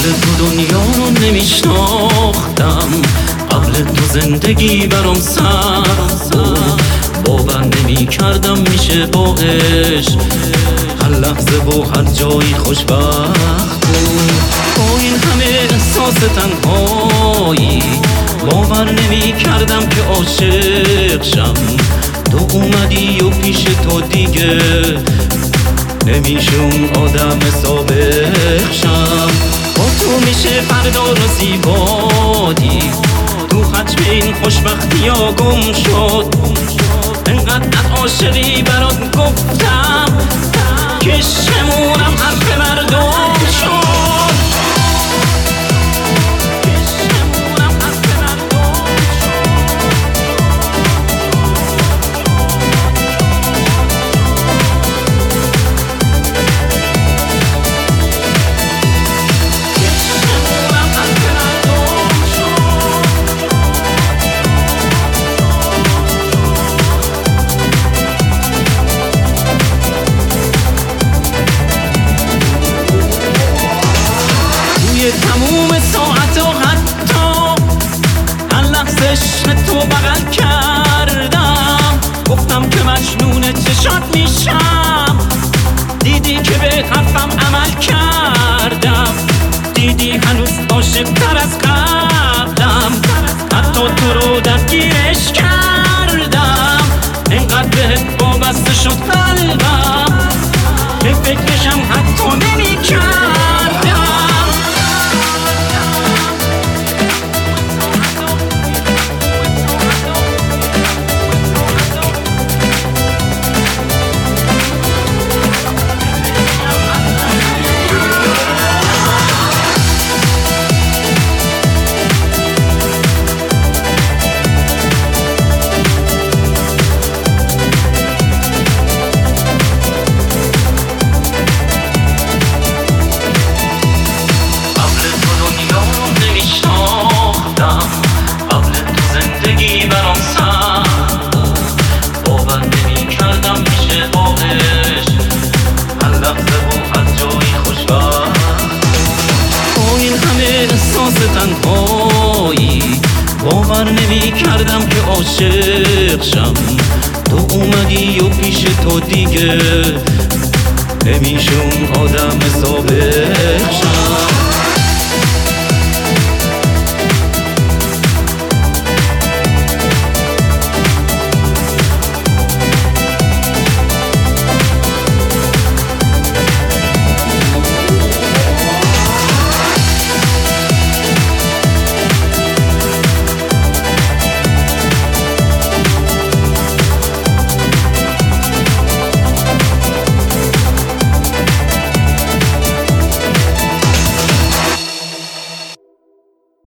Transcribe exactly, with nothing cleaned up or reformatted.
تو دنیا رو نمیشناختم، قبل تو زندگی برام سخت بود. باور نمی کردم میشه با عشق هر لحظه و هر جایی خوشبخت بود. با این همه احساس تنهایی باور نمی کردم که عاشق شم. تو اومدی و پیش تو دیگه نمیشه اون آدم سابق شم. با تو میشه فردا رو زیبایی، تو ختم این خوشبختی ها گم شد. انقدر عاشقی برات گفتم که شمونم حرف مردم شد. تموم ساعت و حتی هر لحظه عشق تو بغل کردم. گفتم که مجنون چشات میشم، دیدی که به حرفم عمل کردم. دیدی هنوز عاشق‌تر از قبلم، حتی تو رو درگیرش کردم. اینقدر بهت وابسته شد قلبم که فکرشم حتی نمی‌کردم. احساس تنهایی باور نمی کردم که عاشق شم. تو اومدی و پیش تو دیگه نمیشه اون آدم سابق شم.